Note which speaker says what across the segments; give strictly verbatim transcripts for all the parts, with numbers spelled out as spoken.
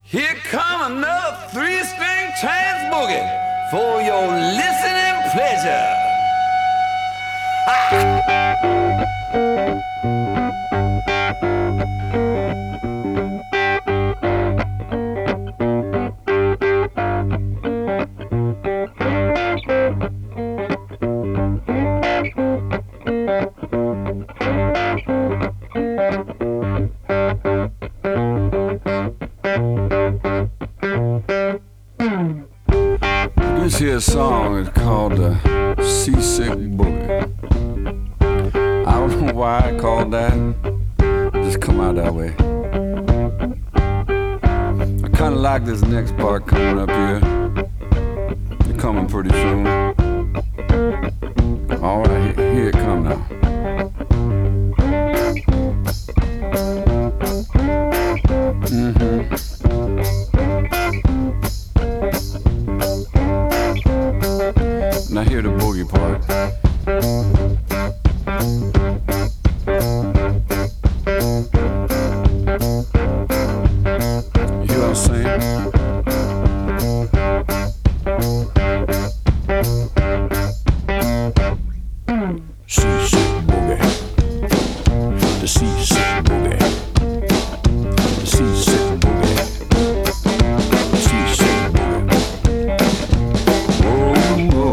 Speaker 1: Here come another three-string trance boogie for your listening pleasure.
Speaker 2: This here song is called the Seasick Boogie. I don't know why I called that. It just come out that way. I kind of like this next part coming up here. It's coming pretty soon. All right, here it come now. Mm-hmm. Now hear the boogie part. You hear what I'm saying? Seasick boogie. The seasick boogie. The seasick boogie. The seasick boogie. Whoa, whoa.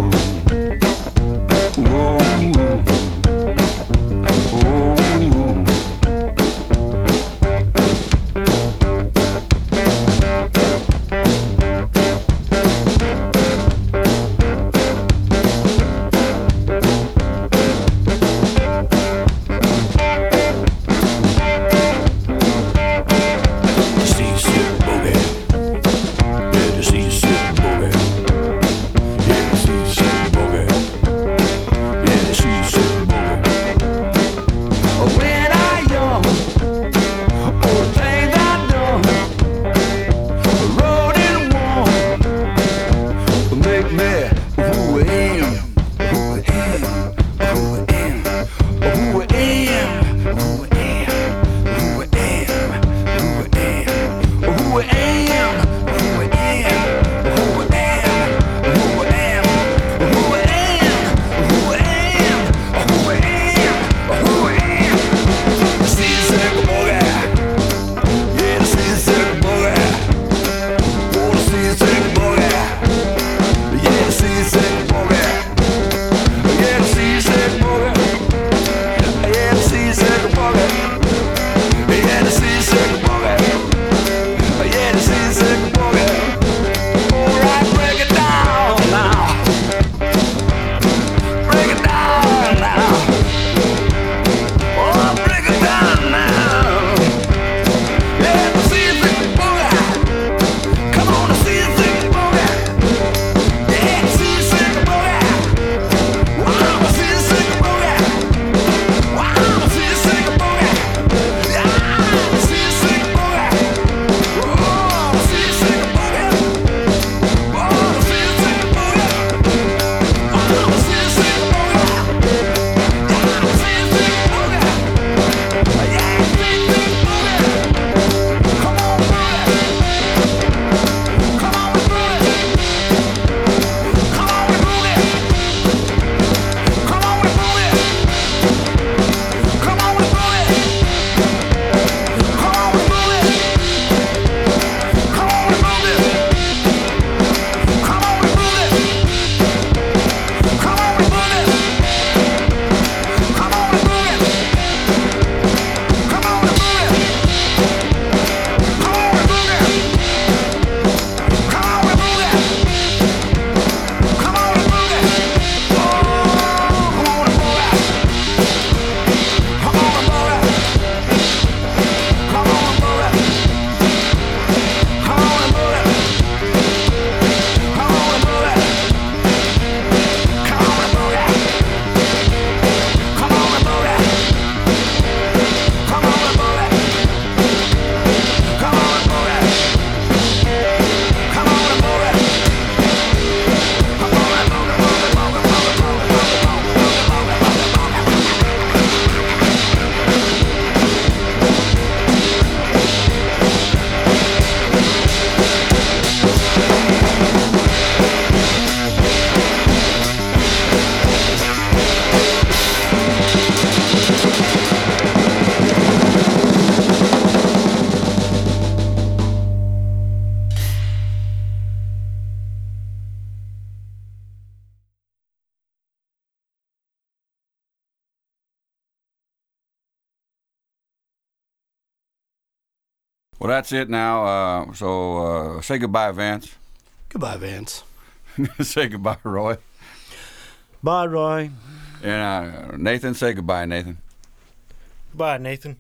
Speaker 2: Well, that's it now. Uh, so uh, say goodbye, Vance.
Speaker 3: Goodbye, Vance.
Speaker 2: Say goodbye, Roy.
Speaker 3: Bye, Roy.
Speaker 2: And uh, Nathan, say goodbye, Nathan.
Speaker 4: Goodbye, Nathan.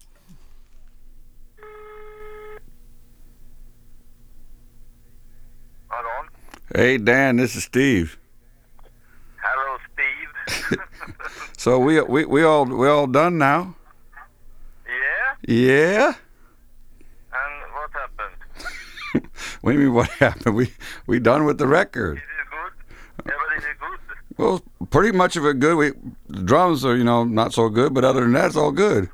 Speaker 5: Hello.
Speaker 2: Hey, Dan, this is Steve.
Speaker 5: Hello, Steve.
Speaker 2: So we we we all we all done now?
Speaker 5: Yeah?
Speaker 2: Yeah.
Speaker 5: And what happened?
Speaker 2: What do you mean? What happened? We we done with the record.
Speaker 5: Is it good? Everything is good?
Speaker 2: Well, pretty much of it good. We the drums are, you know, not so good, but other than that, it's all good.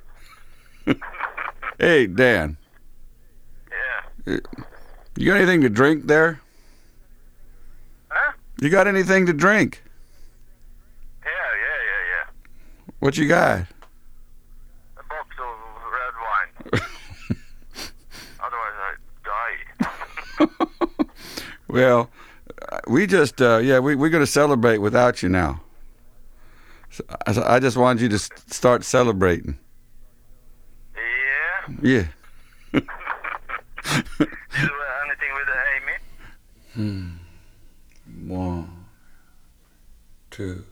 Speaker 2: Hey, Dan,
Speaker 5: Yeah.
Speaker 2: you got anything to drink there?
Speaker 5: Huh?
Speaker 2: You got anything to drink?
Speaker 5: Yeah, yeah, yeah, yeah.
Speaker 2: What you got?
Speaker 5: A box of red wine. Otherwise I die.
Speaker 2: Well, we just uh, yeah, we we're gonna celebrate without you now. So, I I just wanted you to s- start celebrating.
Speaker 5: Yeah?
Speaker 2: Yeah.
Speaker 5: You do anything with Amy?
Speaker 2: One, two.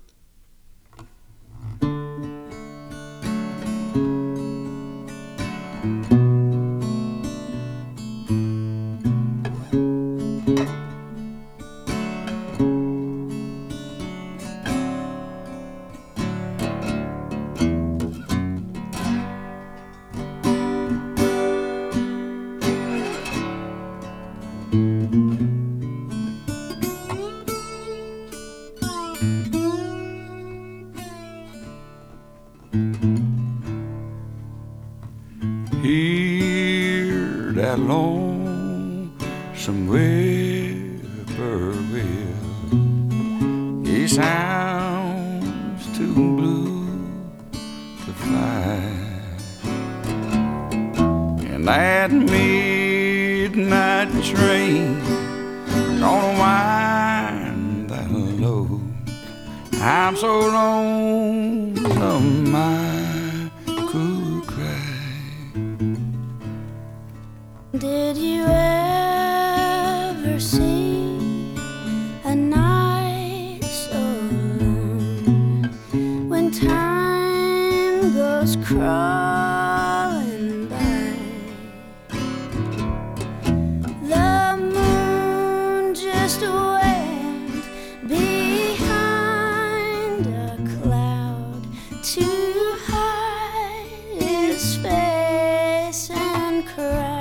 Speaker 2: Hear that lonesome whippoorwill. He sounds too blue to fly. And that midnight train gonna wind that low. I'm so lonesome I could cry.
Speaker 6: Did you ever see a night so long when time goes crawling by? The moon just went behind a cloud to hide his face and cry.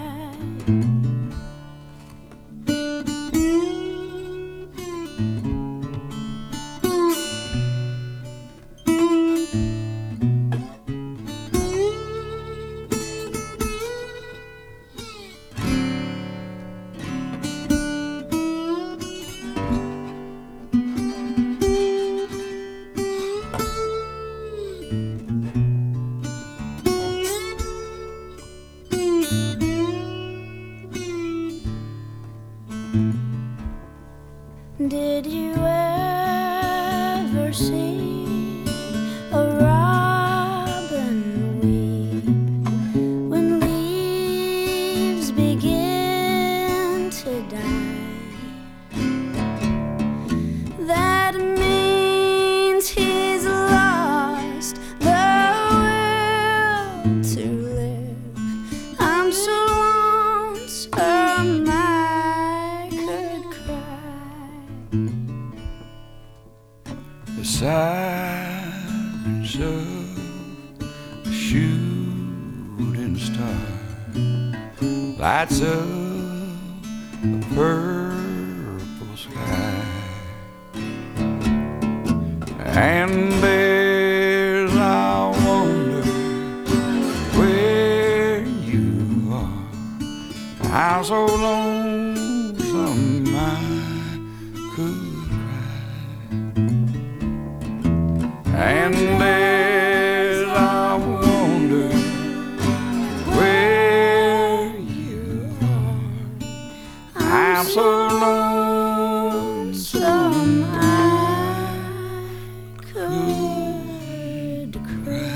Speaker 6: Did you ever see a robin weep when leaves begin to die? That means he's lost the will to live. I'm so lonesome I could cry.
Speaker 2: The silence of a shooting star lights up the purple sky. And there's, I wonder where you are. I'm so lonesome I could cry. And there's, I wonder where you are. I'm so lonesome
Speaker 6: I could cry.